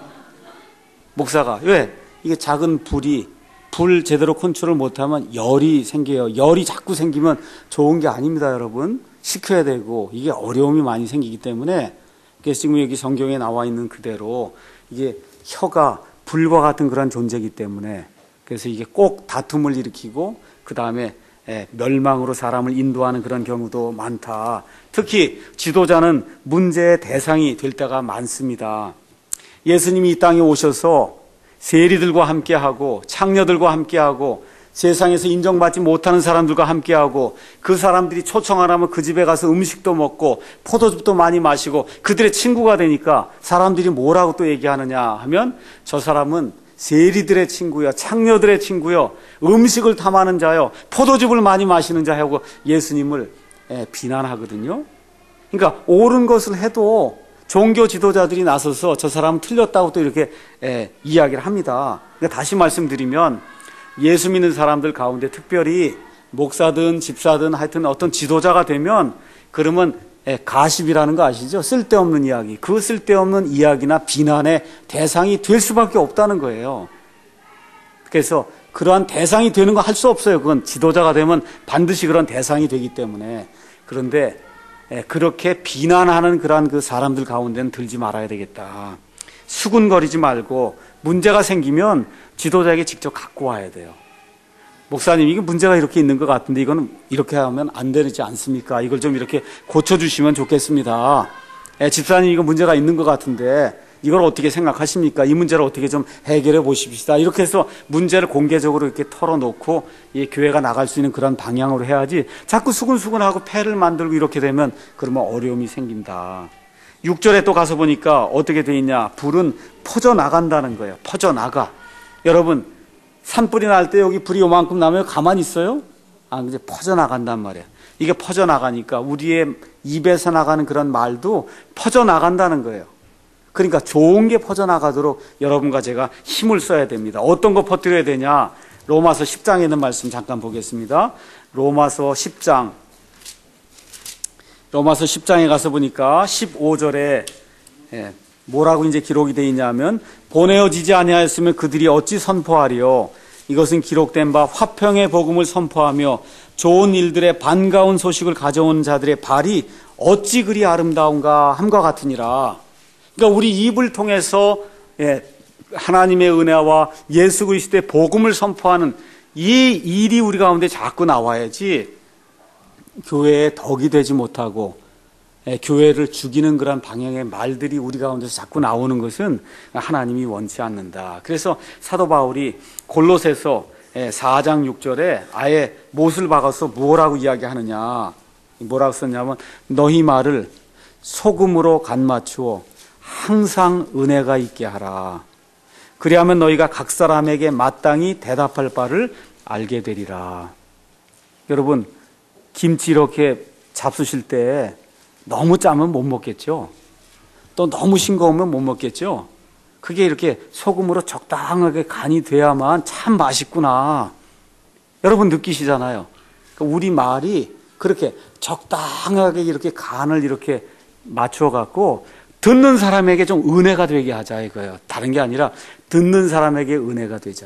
목사가. 왜? 이게 작은 불 제대로 컨트롤 못하면 열이 생겨요. 열이 자꾸 생기면 좋은 게 아닙니다, 여러분. 식혀야 되고, 이게 어려움이 많이 생기기 때문에, 그래서 지금 여기 성경에 나와 있는 그대로, 이게 혀가 불과 같은 그런 존재이기 때문에, 그래서 이게 꼭 다툼을 일으키고, 그 다음에 멸망으로 사람을 인도하는 그런 경우도 많다. 특히 지도자는 문제의 대상이 될 때가 많습니다. 예수님이 이 땅에 오셔서 세리들과 함께하고 창녀들과 함께하고 세상에서 인정받지 못하는 사람들과 함께하고 그 사람들이 초청하라면 그 집에 가서 음식도 먹고 포도즙도 많이 마시고 그들의 친구가 되니까 사람들이 뭐라고 또 얘기하느냐 하면 저 사람은 세리들의 친구요, 창녀들의 친구요, 음식을 탐하는 자요, 포도즙을 많이 마시는 자하고 예수님을 비난하거든요. 그러니까 옳은 것을 해도 종교 지도자들이 나서서 저 사람은 틀렸다고 또 이렇게 이야기를 합니다. 그러니까 다시 말씀드리면 예수 믿는 사람들 가운데 특별히 목사든 집사든 하여튼 어떤 지도자가 되면 그러면 가십이라는 거 아시죠? 쓸데없는 이야기. 그 쓸데없는 이야기나 비난의 대상이 될 수밖에 없다는 거예요. 그래서 그러한 대상이 되는 거 할 수 없어요. 그건 지도자가 되면 반드시 그런 대상이 되기 때문에. 그런데 그렇게 비난하는 그러한 그 사람들 가운데는 들지 말아야 되겠다. 수군거리지 말고 문제가 생기면 지도자에게 직접 갖고 와야 돼요. 목사님, 이게 문제가 이렇게 있는 것 같은데 이거는 이렇게 하면 안 되지 않습니까? 이걸 좀 이렇게 고쳐주시면 좋겠습니다. 집사님, 이거 문제가 있는 것 같은데 이걸 어떻게 생각하십니까? 이 문제를 어떻게 좀 해결해 보십시다. 이렇게 해서 문제를 공개적으로 이렇게 털어놓고 이 교회가 나갈 수 있는 그런 방향으로 해야지 자꾸 수근수근하고 폐를 만들고 이렇게 되면 그러면 어려움이 생긴다. 6절에 또 가서 보니까 어떻게 돼 있냐? 불은 퍼져나간다는 거예요. 퍼져나가. 여러분, 산불이 날 때 여기 불이 요만큼 나면 가만히 있어요? 이제 퍼져나간단 말이에요. 이게 퍼져나가니까 우리의 입에서 나가는 그런 말도 퍼져나간다는 거예요. 그러니까 좋은 게 퍼져나가도록 여러분과 제가 힘을 써야 됩니다. 어떤 거 퍼뜨려야 되냐? 로마서 10장에 있는 말씀 잠깐 보겠습니다. 로마서 10장에 가서 보니까 15절에 뭐라고 이제 기록이 되어 있냐면 보내어지지 아니하였으면 그들이 어찌 선포하리요. 이것은 기록된 바 화평의 복음을 선포하며 좋은 일들의 반가운 소식을 가져오는 자들의 발이 어찌 그리 아름다운가 함과 같으니라. 그러니까 우리 입을 통해서 하나님의 은혜와 예수 그리스도의 복음을 선포하는 이 일이 우리 가운데 자꾸 나와야지 교회에 덕이 되지 못하고 교회를 죽이는 그런 방향의 말들이 우리 가운데서 자꾸 나오는 것은 하나님이 원치 않는다. 그래서 사도 바울이 골로새서 4장 6절에 아예 못을 박아서 뭐라고 이야기하느냐, 뭐라고 썼냐면 너희 말을 소금으로 간 맞추어 항상 은혜가 있게 하라. 그리하면 너희가 각 사람에게 마땅히 대답할 바를 알게 되리라. 여러분, 김치 이렇게 잡수실 때 너무 짜면 못 먹겠죠? 또 너무 싱거우면 못 먹겠죠? 그게 이렇게 소금으로 적당하게 간이 돼야만 참 맛있구나. 여러분 느끼시잖아요. 그러니까 우리 말이 그렇게 적당하게 이렇게 간을 이렇게 맞춰갖고 듣는 사람에게 좀 은혜가 되게 하자 이거예요. 다른 게 아니라 듣는 사람에게 은혜가 되자.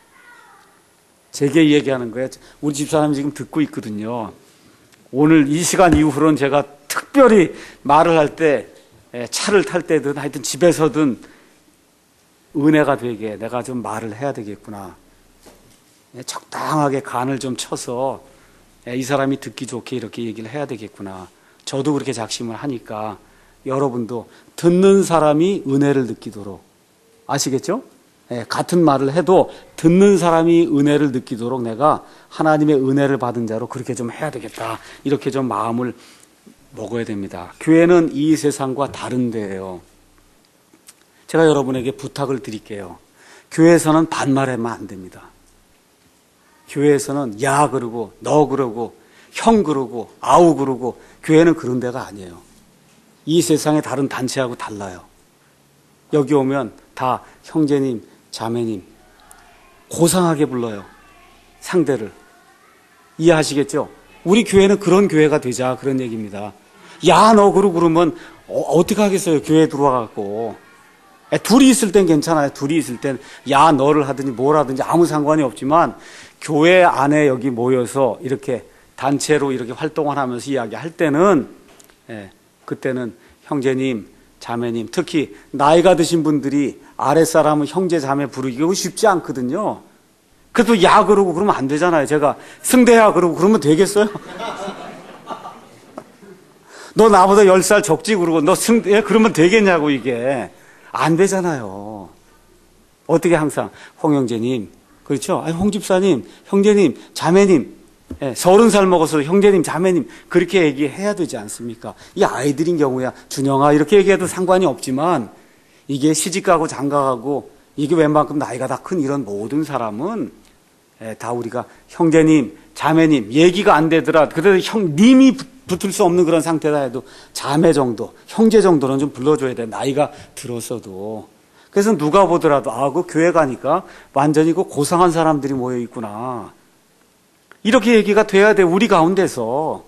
제게 얘기하는 거예요. 우리 집사람이 지금 듣고 있거든요. 오늘 이 시간 이후로는 제가 특별히 말을 할 때, 차를 탈 때든 하여튼 집에서든 은혜가 되게 내가 좀 말을 해야 되겠구나. 적당하게 간을 좀 쳐서 이 사람이 듣기 좋게 이렇게 얘기를 해야 되겠구나. 저도 그렇게 작심을 하니까 여러분도 듣는 사람이 은혜를 느끼도록, 아시겠죠? 같은 말을 해도 듣는 사람이 은혜를 느끼도록 내가 하나님의 은혜를 받은 자로 그렇게 좀 해야 되겠다. 이렇게 좀 마음을 먹어야 됩니다. 교회는 이 세상과 다른 데예요. 제가 여러분에게 부탁을 드릴게요. 교회에서는 반말하면 안 됩니다. 교회에서는 야 그러고 너 그러고 형 그러고 아우 그러고, 교회는 그런 데가 아니에요. 이 세상의 다른 단체하고 달라요. 여기 오면 다 형제님, 자매님. 고상하게 불러요. 상대를. 이해하시겠죠? 우리 교회는 그런 교회가 되자, 그런 얘기입니다. 야, 너 그러면 어떻게 하겠어요? 교회에 들어와갖고. 둘이 있을 땐 괜찮아요. 둘이 있을 땐 야, 너를 하든지 뭘 하든지 아무 상관이 없지만 교회 안에 여기 모여서 이렇게 단체로 이렇게 활동을 하면서 이야기할 때는 그때는 형제님, 자매님, 특히 나이가 드신 분들이 아랫사람은 형제, 자매 부르기가 쉽지 않거든요. 그래도 야 그러고 그러면 안 되잖아요. 제가 승대야 그러고 그러면 되겠어요? 너 나보다 10살 적지 그러고 너 승대 그러면 되겠냐고. 이게 안 되잖아요. 어떻게 항상 홍 형제님, 그렇죠? 아니, 홍 집사님, 형제님, 자매님, 30살 먹어서 형제님, 자매님 그렇게 얘기해야 되지 않습니까? 이 아이들인 경우야 준영아 이렇게 얘기해도 상관이 없지만 이게 시집가고 장가가고 이게 웬만큼 나이가 다 큰 이런 모든 사람은 다 우리가 형제님, 자매님 얘기가 안 되더라. 그래도 님이 붙을 수 없는 그런 상태다 해도 자매 정도, 형제 정도는 좀 불러줘야 돼. 나이가 들었어도. 그래서 누가 보더라도 그 교회 가니까 완전히 그 고상한 사람들이 모여 있구나. 이렇게 얘기가 돼야 돼. 우리 가운데서.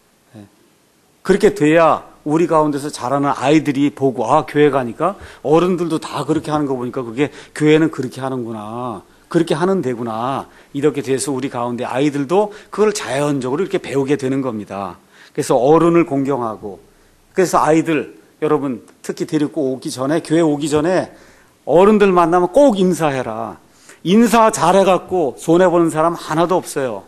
그렇게 돼야 우리 가운데서 자라는 아이들이 보고 교회 가니까 어른들도 다 그렇게 하는 거 보니까 그게 교회는 그렇게 하는구나. 그렇게 하는 데구나. 이렇게 돼서 우리 가운데 아이들도 그걸 자연적으로 이렇게 배우게 되는 겁니다. 그래서 어른을 공경하고, 그래서 아이들 여러분 특히 데리고 오기 전에, 교회 오기 전에 어른들 만나면 꼭 인사해라. 인사 잘해갖고 손해보는 사람 하나도 없어요.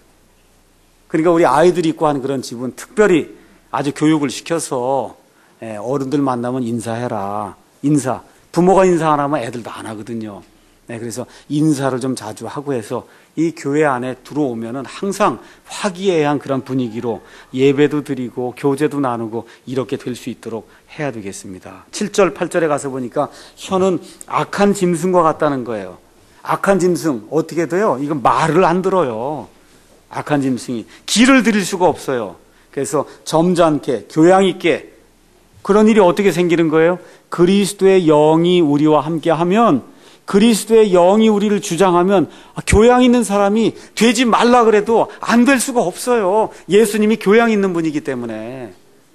그러니까 우리 아이들이 있고 하는 그런 집은 특별히 아주 교육을 시켜서 어른들 만나면 인사해라. 인사. 부모가 인사 안 하면 애들도 안 하거든요. 그래서 인사를 좀 자주 하고 해서 이 교회 안에 들어오면은 항상 화기애애한 그런 분위기로 예배도 드리고 교제도 나누고 이렇게 될 수 있도록 해야 되겠습니다. 7절, 8절에 가서 보니까 혀는 악한 짐승과 같다는 거예요. 악한 짐승 어떻게 돼요? 이건 말을 안 들어요. 악한 짐승이 길을 들일 수가 없어요. 그래서 점잖게 교양 있게 그런 일이 어떻게 생기는 거예요? 그리스도의 영이 우리와 함께하면, 그리스도의 영이 우리를 주장하면 교양 있는 사람이 되지 말라 그래도 안 될 수가 없어요. 예수님이 교양 있는 분이기 때문에.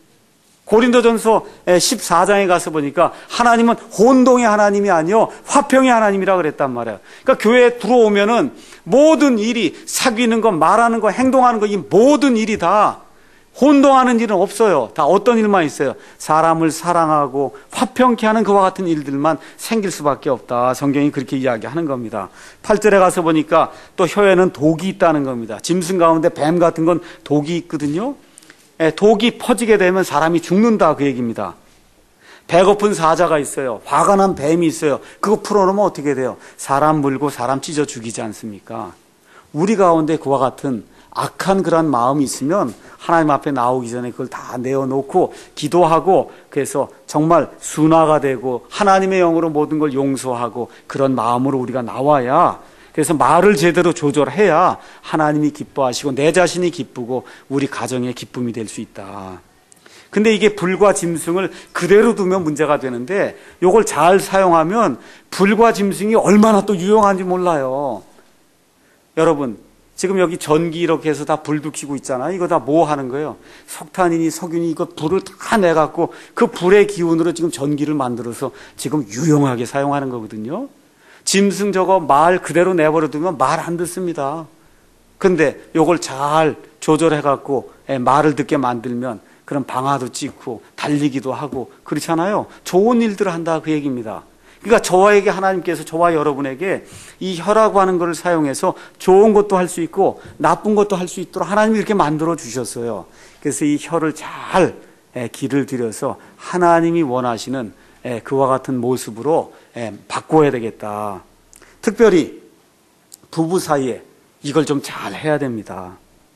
고린도전서 14장에 가서 보니까 하나님은 혼동의 하나님이 아니요 화평의 하나님이라 그랬단 말이에요. 그러니까 교회에 들어오면은 모든 일이 사귀는 거, 말하는 거, 행동하는 거, 이 모든 일이 다 혼동하는 일은 없어요. 다 어떤 일만 있어요? 사람을 사랑하고 화평케 하는 그와 같은 일들만 생길 수밖에 없다. 성경이 그렇게 이야기하는 겁니다. 8절에 가서 보니까 또 혀에는 독이 있다는 겁니다. 짐승 가운데 뱀 같은 건 독이 있거든요. 독이 퍼지게 되면 사람이 죽는다 그 얘기입니다. 배고픈 사자가 있어요. 화가 난 뱀이 있어요. 그거 풀어놓으면 어떻게 돼요? 사람 물고 사람 찢어 죽이지 않습니까? 우리 가운데 그와 같은 악한 그런 마음이 있으면 하나님 앞에 나오기 전에 그걸 다 내어놓고 기도하고, 그래서 정말 순화가 되고 하나님의 영으로 모든 걸 용서하고 그런 마음으로 우리가 나와야, 그래서 말을 제대로 조절해야 하나님이 기뻐하시고 내 자신이 기쁘고 우리 가정의 기쁨이 될 수 있다. 근데 이게 불과 짐승을 그대로 두면 문제가 되는데, 이걸 잘 사용하면 불과 짐승이 얼마나 또 유용한지 몰라요. 여러분, 지금 여기 전기 이렇게 해서 다 불도 켜고 있잖아요. 이거 다 뭐 하는 거예요? 석탄이니 석유니 이거 불을 다 내갖고 그 불의 기운으로 지금 전기를 만들어서 지금 유용하게 사용하는 거거든요. 짐승 저거 말 그대로 내버려두면 말 안 듣습니다. 근데 요걸 잘 조절해갖고 말을 듣게 만들면 그런 방아도 찍고 달리기도 하고 그렇잖아요. 좋은 일들을 한다 그 얘기입니다. 그러니까 저에게 하나님께서 저와 여러분에게 이 혀라고 하는 것을 사용해서 좋은 것도 할 수 있고 나쁜 것도 할 수 있도록 하나님이 이렇게 만들어 주셨어요. 그래서 이 혀를 잘 길을 들여서 하나님이 원하시는 그와 같은 모습으로 바꿔야 되겠다. 특별히 부부 사이에 이걸 좀 잘 해야 됩니다.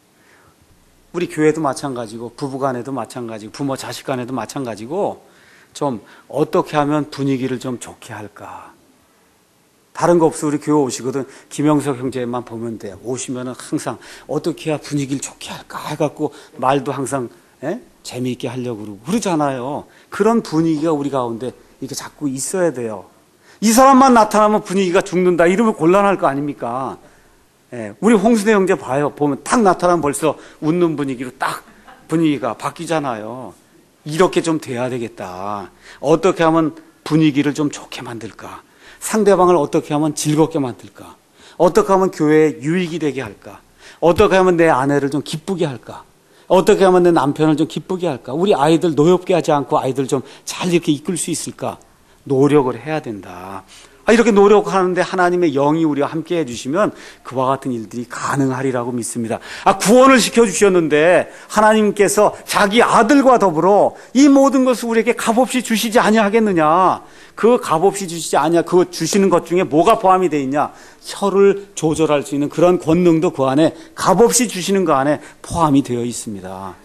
우리 교회도 마찬가지고 부부 간에도 마찬가지고 부모 자식 간에도 마찬가지고 좀 어떻게 하면 분위기를 좀 좋게 할까. 다른 거 없어. 우리 교회 오시거든 김영석 형제만 보면 돼요. 오시면은 항상 어떻게 해야 분위기를 좋게 할까 해갖고 말도 항상 재미있게 하려고 그러고 그러잖아요. 그런 분위기가 우리 가운데 이렇게 자꾸 있어야 돼요. 이 사람만 나타나면 분위기가 죽는다. 이러면 곤란할 거 아닙니까? 예, 우리 홍순애 형제 봐요. 보면 딱 나타나면 벌써 웃는 분위기로 딱 분위기가 바뀌잖아요. 이렇게 좀 돼야 되겠다. 어떻게 하면 분위기를 좀 좋게 만들까? 상대방을 어떻게 하면 즐겁게 만들까? 어떻게 하면 교회에 유익이 되게 할까? 어떻게 하면 내 아내를 좀 기쁘게 할까? 어떻게 하면 내 남편을 좀 기쁘게 할까? 우리 아이들 노엽게 하지 않고 아이들 좀 잘 이렇게 이끌 수 있을까? 노력을 해야 된다. 이렇게 노력하는데 하나님의 영이 우리와 함께 해주시면 그와 같은 일들이 가능하리라고 믿습니다. 구원을 시켜주셨는데 하나님께서 자기 아들과 더불어 이 모든 것을 우리에게 값없이 주시지 아니하겠느냐. 그 값없이 주시지 아니하, 그 주시는 것 중에 뭐가 포함이 되어 있냐. 혀를 조절할 수 있는 그런 권능도 그 안에 값없이 주시는 그 안에 포함이 되어 있습니다.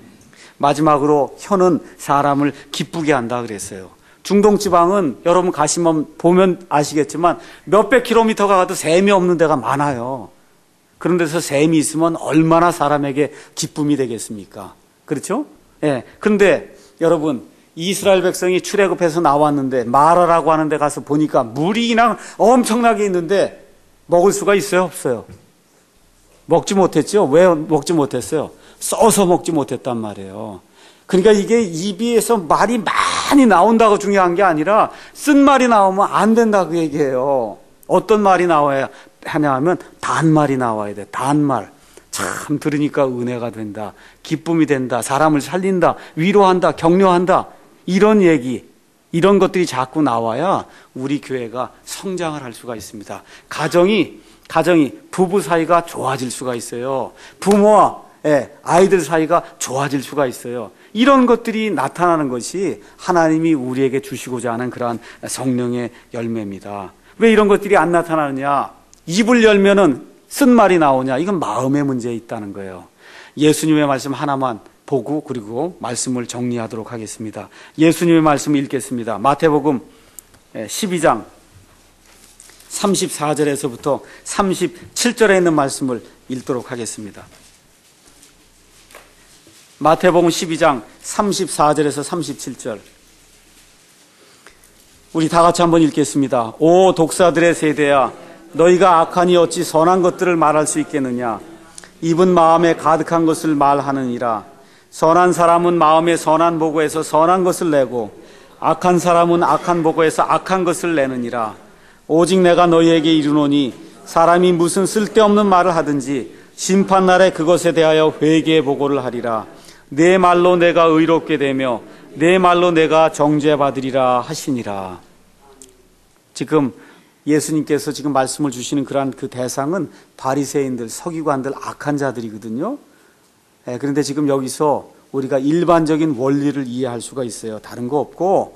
마지막으로 혀는 사람을 기쁘게 한다 그랬어요. 중동 지방은 여러분 가시면 보면 아시겠지만 몇백 킬로미터가 가도 샘이 없는 데가 많아요. 그런 데서 샘이 있으면 얼마나 사람에게 기쁨이 되겠습니까? 그렇죠? 예. 그런데 여러분 이스라엘 백성이 출애굽해서 나왔는데 마라라고 하는 데 가서 보니까 물이 그냥 엄청나게 있는데 먹을 수가 있어요? 없어요? 먹지 못했죠? 왜 먹지 못했어요? 써서 먹지 못했단 말이에요. 그러니까 이게 입에서 말이 많이 나온다고 중요한 게 아니라 쓴 말이 나오면 안 된다 그 얘기예요. 어떤 말이 나와야 하냐 하면 단말이 나와야 돼. 단말. 참 들으니까 은혜가 된다. 기쁨이 된다. 사람을 살린다. 위로한다. 격려한다. 이런 얘기, 이런 것들이 자꾸 나와야 우리 교회가 성장을 할 수가 있습니다. 가정이 부부 사이가 좋아질 수가 있어요. 부모와 아이들 사이가 좋아질 수가 있어요. 이런 것들이 나타나는 것이 하나님이 우리에게 주시고자 하는 그러한 성령의 열매입니다. 왜 이런 것들이 안 나타나느냐? 입을 열면은 쓴 말이 나오냐? 이건 마음의 문제에 있다는 거예요. 예수님의 말씀 하나만 보고 그리고 말씀을 정리하도록 하겠습니다. 예수님의 말씀을 읽겠습니다. 마태복음 12장 34절에서부터 37절에 있는 말씀을 읽도록 하겠습니다. 마태복음 12장 34절에서 37절. 우리 다 같이 한번 읽겠습니다. 오 독사들의 세대야, 너희가 악하니 어찌 선한 것들을 말할 수 있겠느냐? 입은 마음에 가득한 것을 말하느니라. 선한 사람은 마음에 선한 보고에서 선한 것을 내고 악한 사람은 악한 보고에서 악한 것을 내느니라. 오직 내가 너희에게 이르노니 사람이 무슨 쓸데없는 말을 하든지 심판날에 그것에 대하여 회개 보고를 하리라. 내 말로 내가 의롭게 되며 내 말로 내가 정죄받으리라 하시니라. 지금 예수님께서 지금 말씀을 주시는 그러한 그 대상은 바리새인들, 서기관들, 악한 자들이거든요. 그런데 지금 여기서 우리가 일반적인 원리를 이해할 수가 있어요. 다른 거 없고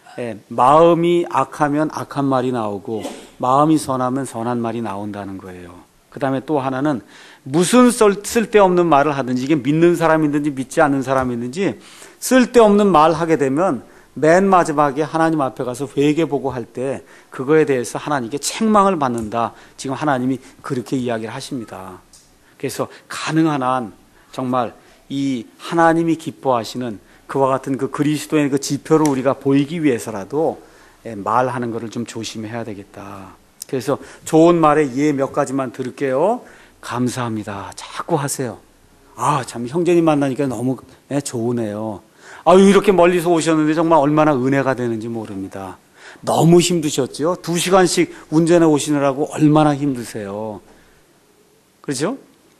마음이 악하면 악한 말이 나오고 마음이 선하면 선한 말이 나온다는 거예요. 그 다음에 또 하나는 무슨 쓸데없는 말을 하든지, 이게 믿는 사람이든지 믿지 않는 사람이든지 쓸데없는 말 하게 되면 맨 마지막에 하나님 앞에 가서 회개보고 할 때 그거에 대해서 하나님께 책망을 받는다. 지금 하나님이 그렇게 이야기를 하십니다. 그래서 가능한 한 정말 이 하나님이 기뻐하시는 그와 같은 그 그리스도의 그 지표를 우리가 보이기 위해서라도 말하는 것을 좀 조심해야 되겠다. 그래서 좋은 말에 예 몇 가지만 들을게요. 감사합니다. 자꾸 하세요. 참 형제님 만나니까 너무 좋으네요. 이렇게 멀리서 오셨는데 정말 얼마나 은혜가 되는지 모릅니다. 너무 힘드셨죠? 2시간씩 운전해 오시느라고 얼마나 힘드세요. 그렇죠?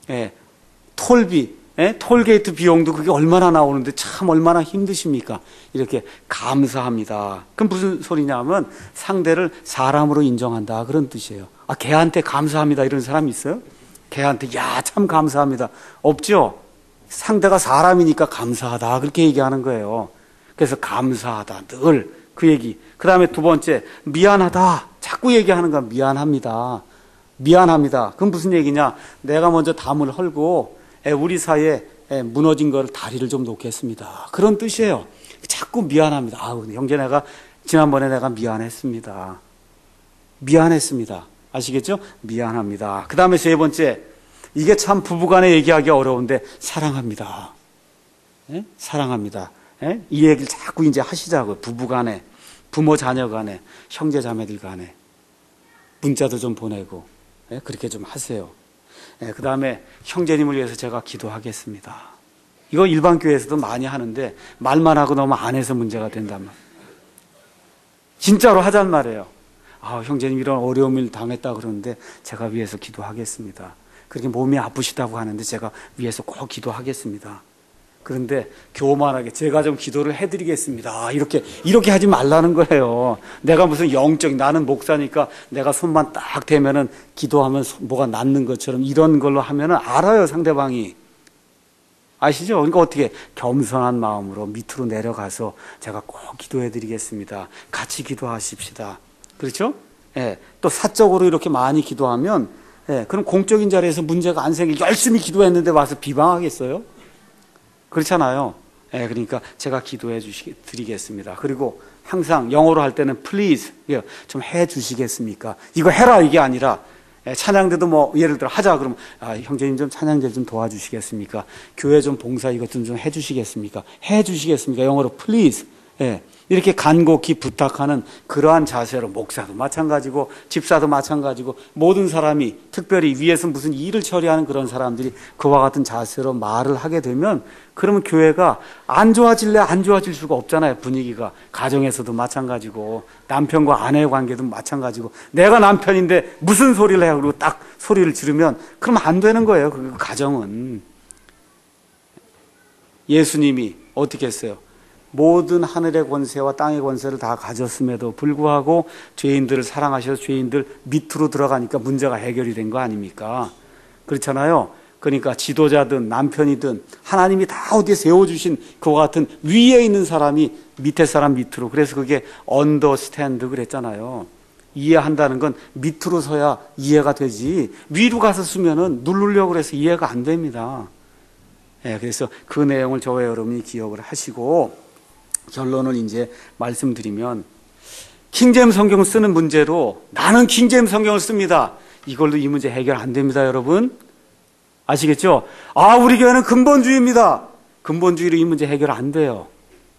톨비, 톨게이트 비용도 그게 얼마나 나오는데 참 얼마나 힘드십니까? 이렇게 감사합니다. 그럼 무슨 소리냐 하면 상대를 사람으로 인정한다 그런 뜻이에요. 걔한테 감사합니다 이런 사람 있어요? 걔한테 참 감사합니다. 없죠? 상대가 사람이니까 감사하다 그렇게 얘기하는 거예요. 그래서 감사하다 늘 그 얘기. 그 다음에 두 번째 미안하다 자꾸 얘기하는 거야. 미안합니다. 미안합니다. 그건 무슨 얘기냐? 내가 먼저 담을 헐고 우리 사이에 무너진 걸 다리를 좀 놓겠습니다. 그런 뜻이에요. 자꾸 미안합니다. 형제 지난번에 내가 미안했습니다. 미안했습니다. 아시겠죠? 미안합니다. 그 다음에 세 번째, 이게 참 부부간에 얘기하기 어려운데 사랑합니다. 사랑합니다. 이 얘기를 자꾸 이제 하시자고요. 부부간에. 부모 자녀 간에, 형제 자매들 간에 문자도 좀 보내고, 예, 그렇게 좀 하세요. 예, 그 다음에 형제님을 위해서 제가 기도하겠습니다. 이거 일반 교회에서도 많이 하는데 말만 하고 너무 안 해서 문제가 된단 말이에요. 진짜로 하잔 말이에요. 아, 형제님 이런 어려움을 당했다 그러는데 제가 위해서 기도하겠습니다. 그렇게 몸이 아프시다고 하는데 제가 위해서 꼭 기도하겠습니다. 그런데 교만하게 제가 좀 기도를 해드리겠습니다. 이렇게 하지 말라는 거예요. 내가 무슨 영적인, 나는 목사니까 내가 손만 딱 대면은 기도하면 뭐가 낫는 것처럼 이런 걸로 하면은 알아요, 상대방이. 아시죠? 그러니까 어떻게 겸손한 마음으로 밑으로 내려가서 제가 꼭 기도해드리겠습니다. 같이 기도하십시다. 그렇죠? 예. 또 사적으로 이렇게 많이 기도하면, 예. 그럼 공적인 자리에서 문제가 안 생기고 열심히 기도했는데 와서 비방하겠어요? 그렇잖아요. 예, 그러니까 제가 기도해 드리겠습니다. 그리고 항상 영어로 할 때는 please 좀 해 주시겠습니까? 이거 해라 이게 아니라, 예, 찬양대도 뭐 예를 들어 하자 그러면 형제님 좀 찬양대 좀 도와주시겠습니까? 교회 좀 봉사 이것 좀 해 주시겠습니까? 해 주시겠습니까? 영어로 please. 예, 이렇게 간곡히 부탁하는 그러한 자세로 목사도 마찬가지고 집사도 마찬가지고 모든 사람이 특별히 위에서 무슨 일을 처리하는 그런 사람들이 그와 같은 자세로 말을 하게 되면 그러면 교회가 안 좋아질래 안 좋아질 수가 없잖아요. 분위기가. 가정에서도 마찬가지고 남편과 아내의 관계도 마찬가지고 내가 남편인데 무슨 소리를 해 그리고 딱 소리를 지르면 그러면 안 되는 거예요. 그 가정은. 예수님이 어떻게 했어요? 모든 하늘의 권세와 땅의 권세를 다 가졌음에도 불구하고 죄인들을 사랑하셔서 죄인들 밑으로 들어가니까 문제가 해결이 된 거 아닙니까? 그렇잖아요. 그러니까 지도자든 남편이든 하나님이 다 어디에 세워주신 그와 같은 위에 있는 사람이 밑에 사람 밑으로. 그래서 그게 언더스탠드 그랬잖아요. 이해한다는 건 밑으로 서야 이해가 되지 위로 가서 쓰면은 누르려고 그래서 이해가 안 됩니다. 네, 그래서 그 내용을 저와 여러분이 기억을 하시고 결론을 이제 말씀드리면 킹제임스 성경을 쓰는 문제로 나는 킹제임스 성경을 씁니다. 이걸로 이 문제 해결 안 됩니다, 여러분. 아시겠죠? 우리 교회는 근본주의입니다. 근본주의로 이 문제 해결 안 돼요.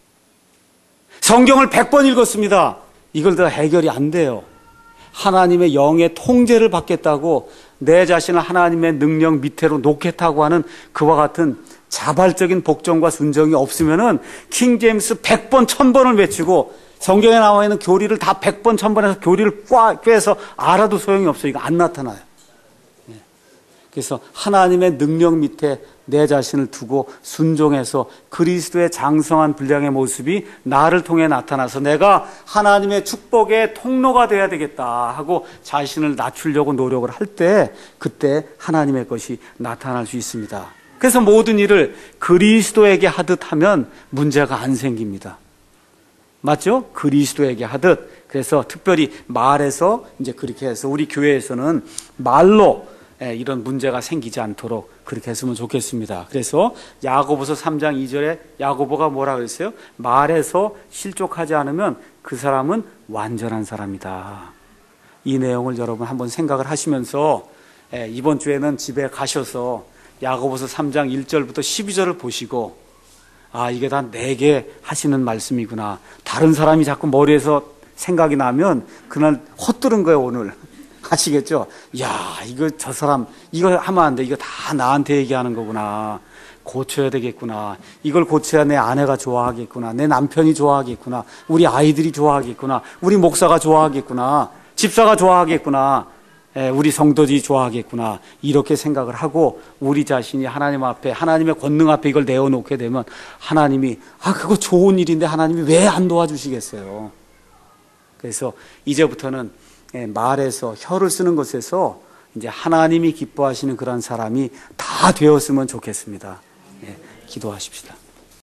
성경을 100번 읽었습니다. 이걸 더 해결이 안 돼요. 하나님의 영의 통제를 받겠다고 내 자신을 하나님의 능력 밑으로 놓겠다고 하는 그와 같은 자발적인 복종과 순종이 없으면은 킹제임스 100번, 1000번을 외치고 성경에 나와 있는 교리를 다 100번, 1000번에서 교리를 꿰서 알아도 소용이 없어요. 이거 안 나타나요. 그래서 하나님의 능력 밑에 내 자신을 두고 순종해서 그리스도의 장성한 분량의 모습이 나를 통해 나타나서 내가 하나님의 축복의 통로가 되어야 되겠다 하고 자신을 낮추려고 노력을 할 때 그때 하나님의 것이 나타날 수 있습니다. 그래서 모든 일을 그리스도에게 하듯 하면 문제가 안 생깁니다. 맞죠? 그리스도에게 하듯. 그래서 특별히 말에서 이제 그렇게 해서 우리 교회에서는 말로 이런 문제가 생기지 않도록 그렇게 했으면 좋겠습니다. 그래서 야고보서 3장 2절에 야고보가 뭐라 그랬어요? 말에서 실족하지 않으면 그 사람은 완전한 사람이다. 이 내용을 여러분 한번 생각을 하시면서 이번 주에는 집에 가셔서 야고보서 3장 1절부터 12절을 보시고 이게 다 내게 하시는 말씀이구나. 다른 사람이 자꾸 머리에서 생각이 나면 그날 헛들은 거예요, 오늘. 아시겠죠? 이거 저 사람 이거 하면 안 돼. 이거 다 나한테 얘기하는 거구나. 고쳐야 되겠구나. 이걸 고쳐야 내 아내가 좋아하겠구나. 내 남편이 좋아하겠구나. 우리 아이들이 좋아하겠구나. 우리 목사가 좋아하겠구나. 집사가 좋아하겠구나. 우리 성도들이 좋아하겠구나. 이렇게 생각을 하고 우리 자신이 하나님 앞에 하나님의 권능 앞에 이걸 내어놓게 되면 하나님이 그거 좋은 일인데 하나님이 왜 안 도와주시겠어요? 그래서 이제부터는 말에서 혀를 쓰는 것에서 이제 하나님이 기뻐하시는 그런 사람이 다 되었으면 좋겠습니다. 기도하십시다.